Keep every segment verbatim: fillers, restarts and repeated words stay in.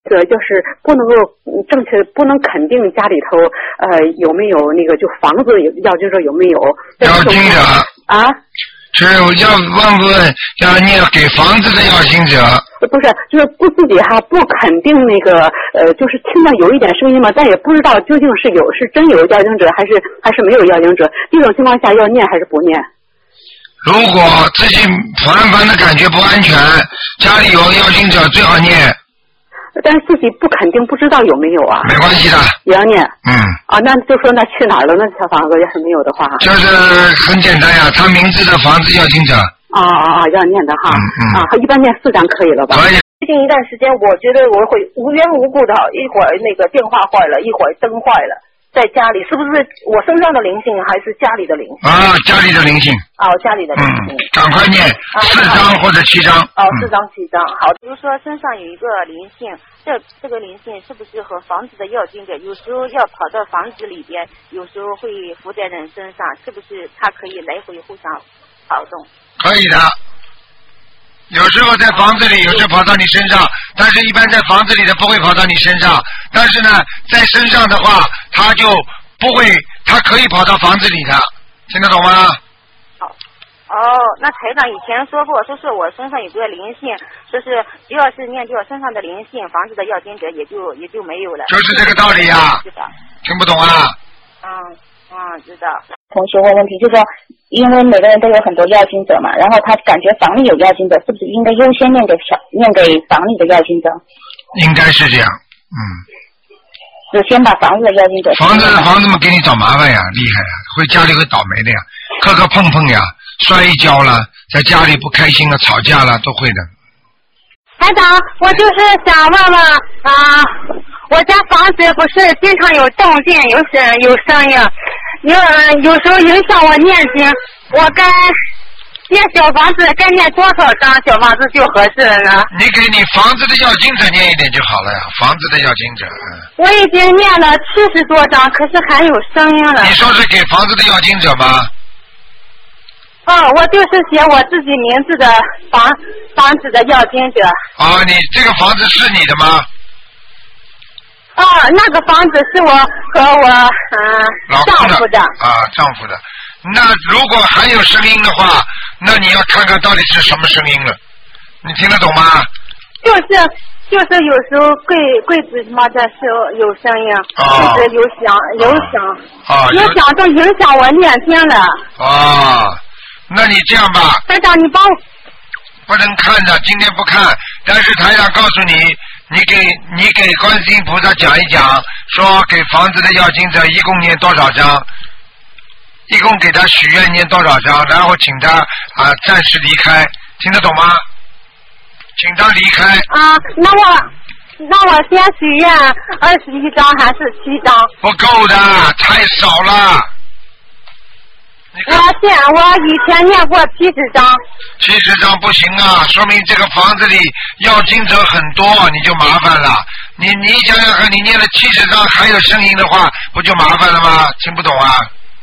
个就是不能够正确不能肯定家里头呃有没有那个就房子有要经者有没有要经者啊？ 是要问不问要念给房子的要经者？ 不是，就是不自己哈不肯定那个呃，就是听到有一点声音嘛，但也不知道究竟是有是真有要经者还是还是没有要经者。这种情况下要念还是不念？ 如果自己烦烦的感觉不安全，家里有要经者最好念。 但是自己不肯定，不知道有没有啊？ 没关系的， 也要念。 嗯。 啊，那就说那去哪儿了？那小房子要是没有的话， 就是很简单呀，他名字的房子要经者。 啊啊啊！要念的哈。 嗯嗯。 啊，一般念四张可以了吧？ 可以。 最近一段时间，我觉得我会无缘无故的，一会儿那个电话坏了，一会儿灯坏了。在家里是不是我身上的灵性还是家里的灵性？ 啊，家里的灵性。 哦，家里的灵性。 嗯，赶快念四张或者七张。 哦，四张七张。好，比如说身上有一个灵性，这这个灵性是不是和房子的要经者有时候要跑到房子里边，有时候会附在人身上，是不是它可以来回互相跑动？ 可以的。有时候在房子里，有时候跑到你身上，但是一般在房子里的不会跑到你身上。但是呢，在身上的话，它就不会，它可以跑到房子里的，听得懂吗？ 哦，哦，那台长以前说过，说是我身上有个灵性，说是只要是念掉身上的灵性，房子的要经者也就也就没有了。 就是这个道理呀、啊。 是的。 听不懂啊？ 嗯嗯，知道。 同学问问题，就是说，因为每个人都有很多要经者嘛，然后他感觉房里有要经者，是不是应该优先念给小念给房里的要经者？ 应该是这样，嗯。 就先把房子的要经者。 房子房子们给你找麻烦呀，厉害呀，会家里会倒霉的呀，磕磕碰碰呀，摔一跤了，在家里不开心了，吵架了，都会的。 台长，我就是想问问啊，我家房子不是经常有动静，有声有声音，有有时候影响我念经，我该念小房子该念多少张小房子就合适了呢？ 你给你房子的要经者念一点就好了呀，房子的要经者。嗯。 我已经念了七十多张，可是还有声音了。 你说是给房子的要经者吗？ 哦，我就是写我自己名字的房房子的要经者。 啊，你这个房子是你的吗？ 哦，那个房子是我和我嗯、呃、丈夫的。 啊，丈夫的。那如果还有声音的话，那你要看看到底是什么声音了。你听得懂吗？ 就是就是有时候柜柜子什么的时候有声音， 啊、 就是有响有响， 啊、 有响都影响我念经了。 啊。那你这样吧， 台长，你帮我不能看的，今天不看，但是台长告诉你，你给你给观世音菩萨讲一讲，说给房子的要经者一共念多少张，一共给他许愿念多少张，然后请他啊暂时离开，听得懂吗？请他离开。 啊，那我那我先许愿二十一张还是七张？ 不够的，太少了。 我现我以前念过七十张。 七十张不行啊，说明这个房子里要经者很多，你就麻烦了。你你想想看，你念了七十张还有声音的话，不就麻烦了吗？听不懂啊？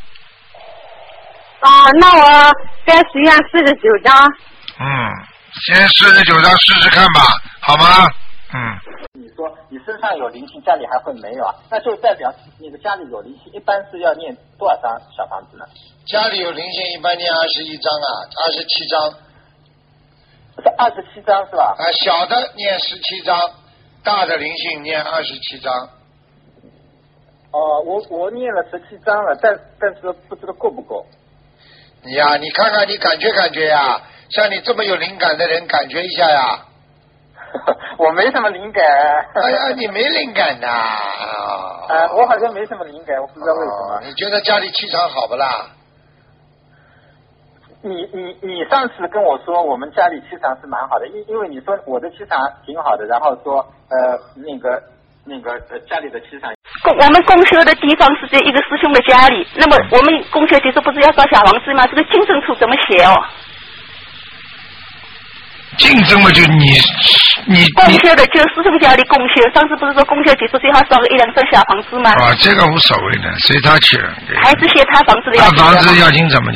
啊，那我再许愿四十九张。 嗯，先四十九张试试看吧，好吗？嗯。 你说你身上有灵性，家里还会没有啊？那就代表那个家里有灵性，一般是要念多少张小房子呢？ 家里有灵性一般念二十一张啊，二十七张。 是二十七张是吧？ 啊，小的念十七张，大的灵性念二十七张。 哦，我我念了十七张了，但但是不知道够不够。 你呀、啊，你看看，你感觉感觉呀，像你这么有灵感的人，感觉一下呀。 我没什么灵感。 哎呀，你没灵感呐、啊！ 呃，我好像没什么灵感，我不知道为什么。 哦、你觉得家里气场好不啦？ 你你你上次跟我说我们家里气场是蛮好的，因因为你说我的气场挺好的，然后说呃那个那个呃家里的气场。 我们公修的地方是在一个师兄的家里，那么我们公修的时候不是要烧小房子吗？这个净身处怎么写哦？ 竞争嘛，就你你公修的就师兄家里公修，上次不是说公修结束最好烧个一两张小房子吗？ 啊，这个无所谓的，随他去了。 还是写他房子的要他房子要紧怎么就。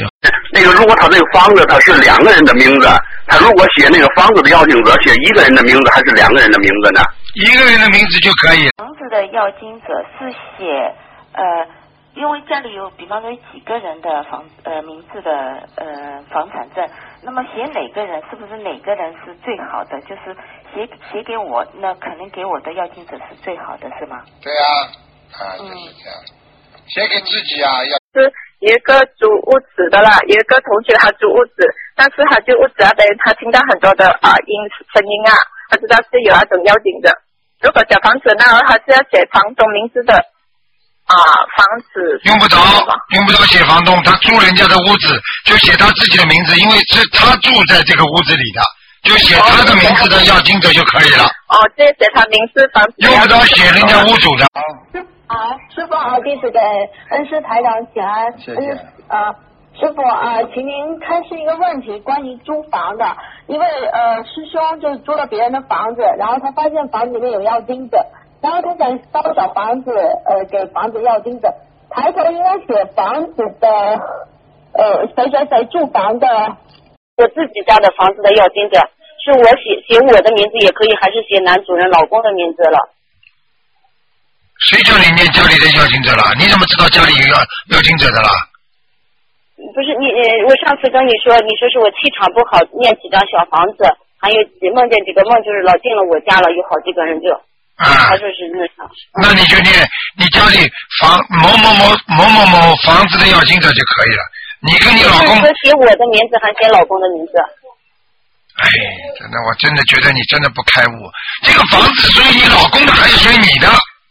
那个如果他这个房子他是两个人的名字，他如果写那个房子的要经者写一个人的名字还是两个人的名字呢？ 一个人的名字就可以。 房子的要经者是写呃，因为家里有比方说几个人的房呃名字的呃房产证，那么写哪个人是不是哪个人是最好的？就是写写给我，那肯定给我的要经者是最好的，是吗？ 对啊，啊就是这样，写给自己啊要。 是有一个租屋子的啦，有一个同学他租屋子，但是他就屋子那边他听到很多的啊音声音啊，他知道是有那种要紧的。如果小房子那他是要写房东名字的啊房子。 用不着，用不着写房东，他租人家的屋子就写他自己的名字，因为是他住在这个屋子里的，就写他的名字的要经者就可以了。 哦，这写他名字房子。 用不着写人家屋主的。 啊，师傅好，弟子给恩师台长请安。 谢谢。 啊，师傅啊，请您开示一个问题，关于租房的。因为呃，师兄就是租了别人的房子，然后他发现房子里面有要经者，然后他想烧小房子，呃，给房子要经者，抬头应该写房子的呃谁谁谁住房的。 我自己家的房子的要经者，是我写写我的名字也可以，还是写男主人老公的名字了？ 谁叫你念家里的要经者了？你怎么知道家里有要要经者的了？ 不是你，我上次跟你说，你说是我气场不好，念几张小房子，还有梦见几个梦，就是老进了我家了，有好几个人就， 啊， 他说是那啥。 那你就念你家里房某某某某某某房子的要经者就可以了。你跟你老公。 是写我的名字还写老公的名字？ 哎，真的，我真的觉得你真的不开悟。这个房子属于你老公的还是属于你的？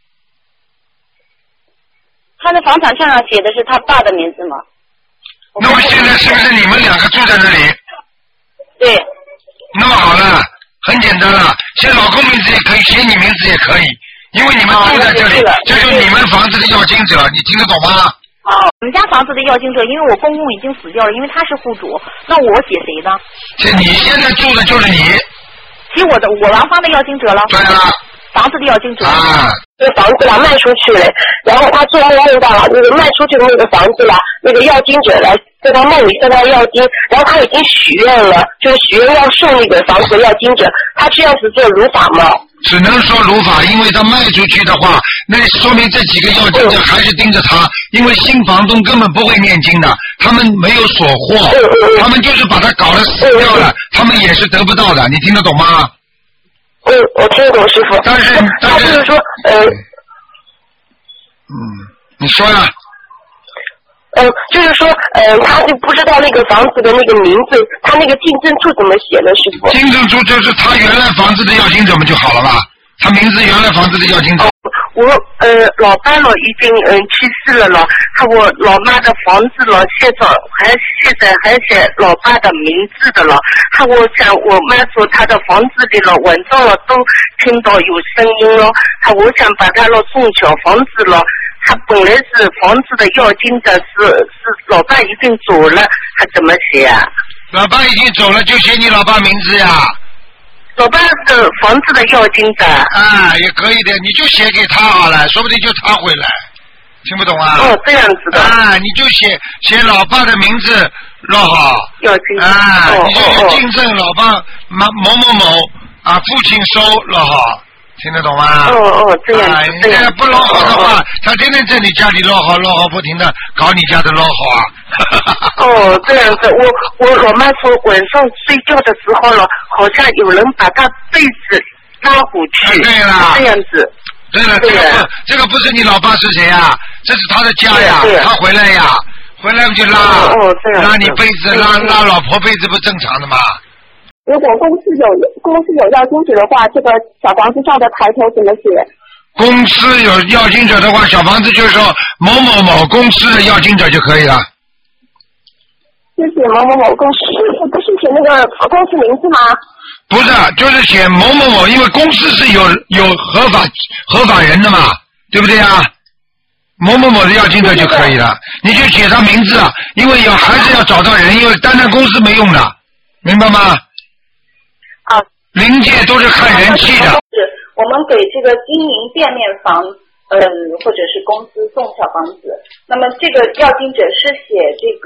他的房产证上写的是他爸的名字吗？ 那么现在是不是你们两个住在那里？ 对。 那么好了，很简单了，写老公名字也可以，写你名字也可以，因为你们住在这里，哦、这就是你们房子的要经者，你听得懂吗？ 哦，我们家房子的要经者，因为我公公已经死掉了，因为他是户主，那我写谁呢？ 这你现在住的就是你。 写我的我王方的要经者了。 对了。 房子的要经者。 啊。 这个房子了卖出去了，然后他做梦梦到了那个卖出去的那个房子了，那个要经者来在他梦里向他要经，然后他已经许愿了，就是许愿要送那个房子要经者，他这样子做如法吗？ 只能说如法，因为他卖出去的话，那说明这几个要经者还是盯着他，因为新房东根本不会念经的，他们没有所获，他们就是把他搞得死掉了，他们也是得不到的，你听得懂吗？ 嗯，我听得懂师傅。 但是，但是，他就是说，呃， 嗯，你说呀。 嗯、呃，就是说，呃，他就不知道那个房子的那个名字，他那个竞争处怎么写的，师傅？ 竞争处就是他原来房子的要经者们就好了吧？他名字原来房子的要经者。 哦，我呃老爸了已经嗯、呃、去世了了，他我老妈的房子了，现在还现在还写老爸的名字的了。他我想我妈说他的房子里了，晚上了都听到有声音了，他我想把他了送小房子了。他本来是房子的要经者，是是老爸已经走了，他怎么写啊？ 老爸已经走了，就写你老爸名字呀。 老爸是房子的要经者。 啊，也可以的，你就写给他好了，说不定就他回来。听不懂啊？ 哦，这样子的。 啊，你就写写老爸的名字，落好。 要经者。 啊， 哦、 你就有竞争老爸某某某某啊，父亲收落好。听得懂吗？ 哦哦，这样子。 你这不捞好的话，他天天在你家里捞好捞好，不停的搞你家的捞好啊。 哦，这样子，我我老妈说晚上睡觉的时候了，好像有人把她被子拉回去。 对了。 这样子。 对了，这个不，这个不是你老爸是谁呀？这是他的家呀，他回来呀，回来不就拉？ 哦，这样。 拉你被子，拉拉老婆被子，不正常的吗？ 如果公司有公司有要经者的话，这个小房子上的抬头怎么写？ 公司有要经者的话，小房子就是说某某某公司的要经者就可以了。 就写某某某公司，不是写那个公司名字吗？ 不是，就是写某某某，因为公司是有有合法合法人的嘛，对不对啊？某某某的要经者就可以了，你就写他名字，因为要还是要找到人，因为单单公司没用的，明白吗？ 啊， 灵界都是看人气的。 我们给这个经营店面房，嗯，或者是公司送小房子，那么这个要经者是写这个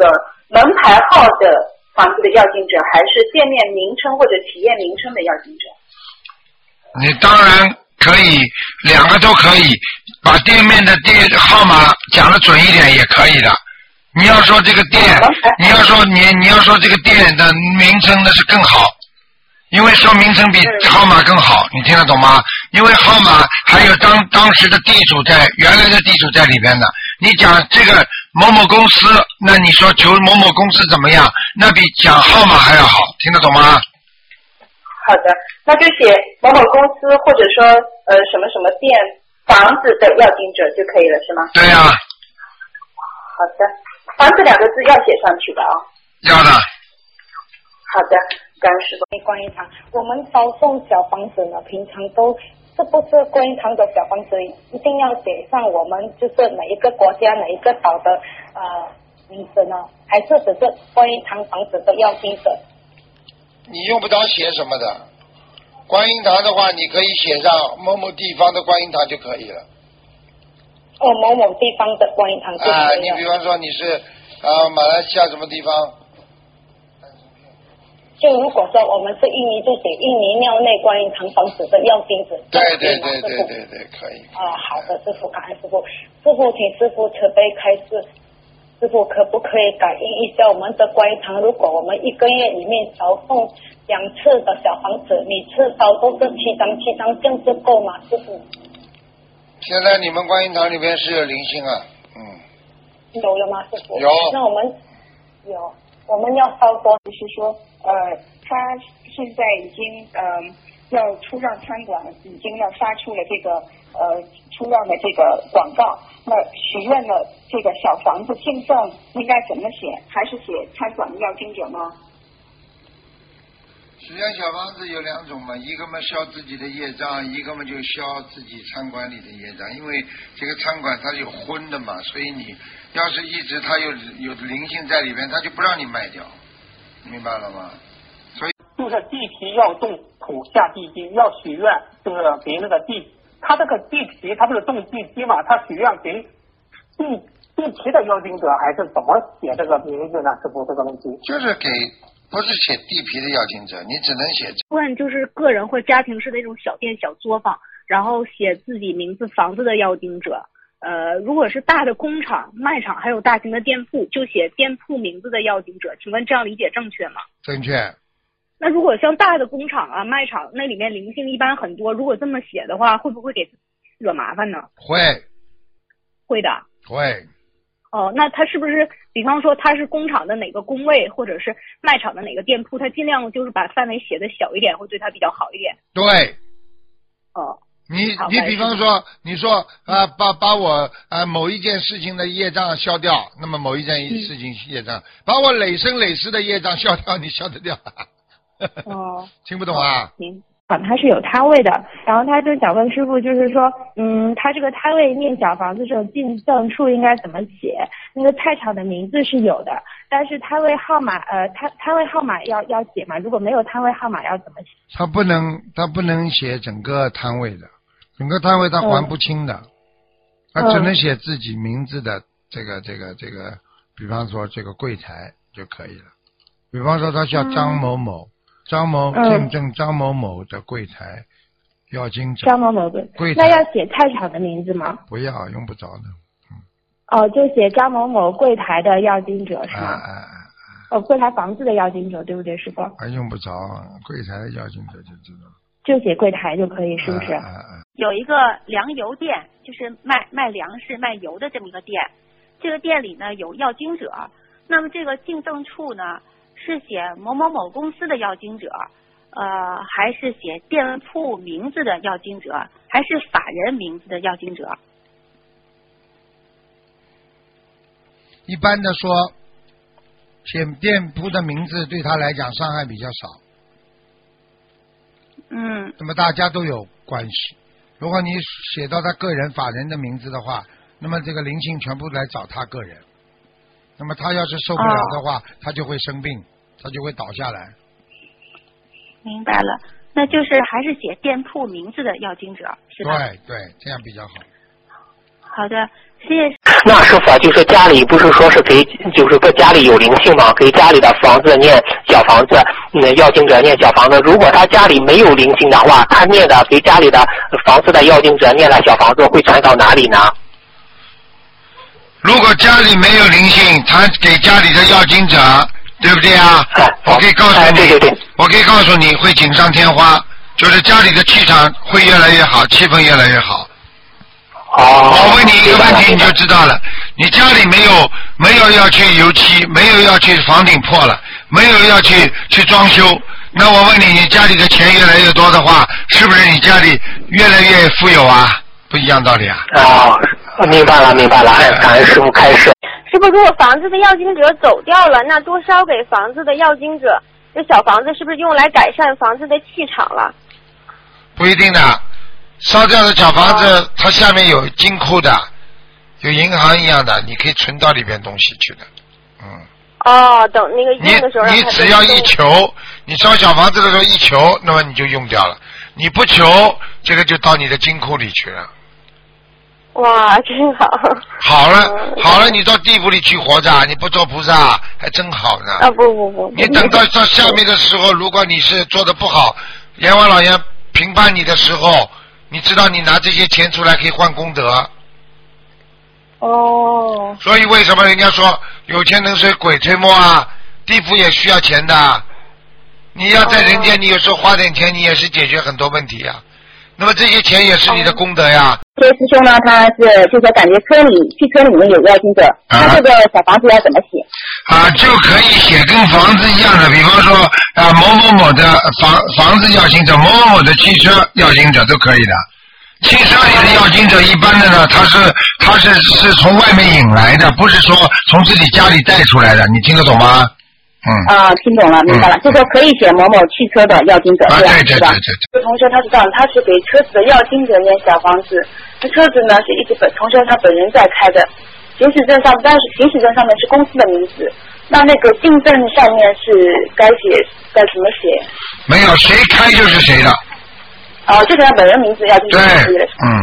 门牌号的房子的要经者，还是店面名称或者企业名称的要经者？ 你当然可以，两个都可以，把店面的店号码讲得准一点也可以的。你要说这个店，你要说你你要说这个店的名称那是更好，因为说名称比号码更好，你听得懂吗？因为号码还有当当时的地主在，原来的地主在里边的。你讲这个某某公司，那你说求某某公司怎么样？那比讲号码还要好，听得懂吗？ 好的，那就写某某公司或者说呃什么什么店房子的要经者就可以了，是吗？ 对呀、啊。 好的，房子两个字要写上去的啊。 要的。 好的，感恩师傅。 观音堂，我们烧送小房子呢，平常都是不是观音堂的小房子一定要写上我们就是哪一个国家哪一个岛的呃名字呢？还是只是观音堂房子的要经者？ 你用不着写什么的，观音堂的话，你可以写上某某地方的观音堂就可以了。 哦，某某地方的观音堂就可以了。 啊，你比方说你是啊马来西亚什么地方？ 就如果说我们是印尼，就写印尼庙内观音堂房子的要经者。 对对对对对对，可以。 啊，好的，师傅，感恩师傅。师傅，请师傅慈悲开示。师傅可不可以感应一下我们的观音堂？如果我们一个月里面烧送两次的小房子，每次烧都是七张七张，这样子够吗？师傅？ 现在你们观音堂里边是有灵性啊，嗯。 有了吗，师傅？ 有。 那我们有，我们要烧多？ 就是说，呃，他现在已经呃要出让餐馆，已经要发出了这个呃出让的这个广告。那许愿了这个小房子敬赠应该怎么写？还是写餐馆的要经者吗？ 许愿小房子有两种嘛，一个嘛消自己的业障，一个嘛就消自己餐馆里的业障。因为这个餐馆它有荤的嘛，所以你要是一直它有有灵性在里边，它就不让你卖掉，明白了吗？所以就是地皮要动土下地基，要许愿，就是给那个地。他这个地皮，他不是种地基嘛？他许愿给地地皮的要经者，还是怎么写这个名字呢？师傅，这个问题就是给，不是写地皮的要经者，你只能写。 问就是个人或家庭式的那种小店小作坊，然后写自己名字房子的要经者。呃，如果是大的工厂、卖场，还有大型的店铺，就写店铺名字的要经者。请问这样理解正确吗？ 正确。 那如果像大的工厂啊、卖场，那里面灵性一般很多，如果这么写的话，会不会给惹麻烦呢？ 会， 会的。 会。 哦，那他是不是，比方说他是工厂的哪个工位，或者是卖场的哪个店铺，他尽量就是把范围写的小一点，会对他比较好一点？ 对。 哦。 你你比方说，你说啊，把把我啊某一件事情的业障消掉，那么某一件事情业障，嗯、把我累生累世的业障消掉，你消得掉？ 哦， 听不懂啊？ 行。 啊，他是有摊位的，然后他就想问师傅，就是说，嗯，他这个摊位念小房子这种进赠处应该怎么写？那个菜场的名字是有的，但是摊位号码，呃，摊摊位号码要要写嘛？如果没有摊位号码要怎么写？ 他不能，他不能写整个摊位的，整个摊位他还不清的，嗯、他只能写自己名字的这个这个这个，比方说这个柜台就可以了，比方说他叫张某某。嗯张某见证张某某的柜台要经者。 张某某的柜台，那要写菜场的名字吗？ 不要，用不着的。 嗯。哦，就写张某某柜台的要经者是吗？ 啊啊啊！ 哦，柜台房子的要经者，对不对，师傅？ 啊，用不着，柜台的要经者就知道。 就写柜台就可以，是不是？ 啊啊啊！ 有一个粮油店，就是卖卖粮食、卖油的这么一个店，这个店里呢有要经者，那么这个进赠处呢？是写某某某公司的要经者，呃，还是写店铺名字的要经者，还是法人名字的要经者？ 一般的说，写店铺的名字对他来讲伤害比较少。 嗯。 那么大家都有关系。如果你写到他个人、法人的名字的话，那么这个灵性全部来找他个人。那么他要是受不了的话，哦、他就会生病，他就会倒下来。 明白了，那就是还是写店铺名字的要经者，是吧？ 对对，这样比较好。 好的，谢谢。 那师傅啊，就是家里不是说是给，就是说家里有灵性嘛，给家里的房子念小房子，嗯，要经者念小房子。如果他家里没有灵性的话，他念的给家里的房子的要经者念的小房子会传到哪里呢？ 如果家里没有灵性，他给家里的要经者，对不对啊？我可以告诉你， 对对对， 我可以告诉你会锦上添花，就是家里的气场会越来越好，气氛越来越好。 哦。 我问你一个问题你就知道了，你家里没有没有要去油漆，没有要去房顶破了，没有要去去装修，那我问你，你家里的钱越来越多的话，是不是你家里越来越富有啊？不一样道理啊。 哦，明白了明白了，哎，感恩师傅开示。 师傅，如果房子的要经者走掉了，那多烧给房子的要经者，这小房子是不是用来改善房子的气场了？ 不一定的，烧掉的小房子，哦、它下面有金库的，有银行一样的，你可以存到里边东西去的。嗯。 哦，等那个用的时候你，你只要一求，你烧小房子的时候一求，那么你就用掉了。你不求，这个就到你的金库里去了。 哇，真好！ 好了，嗯、好了，你到地府里去活着，你不做菩萨还真好呢。 啊不不不！ 你等到到下面的时候，如果你是做的不好，阎王老爷评判你的时候，你知道你拿这些钱出来可以换功德。 哦。 所以为什么人家说有钱能使鬼推磨啊？地府也需要钱的。你要在人间，你有时候花点钱，你也是解决很多问题呀、啊。那么这些钱也是你的功德呀。 这师兄呢，他是就是感觉车里汽车里面有要经者，他这个小房子要怎么写？ 啊，就可以写跟房子一样的，比方说啊某某某的房房子要经者，某某某的汽车要经者都可以的。汽车里的要经者一般的呢，他是他是是从外面引来的，不是说从自己家里带出来的，你听得懂吗？嗯啊，听懂了，明白了，嗯、就说可以写某某汽车的要经者， 啊， 对对对对对。 这同学他是这样，他是给车子的要经者念小房子，这车子呢是一直本同学他本人在开的，行驶证上但是行驶证上面是公司的名字，那那个订正上面是该写该怎么写？ 没有，谁开就是谁的。 哦，这个他本人名字要经者。 对，嗯。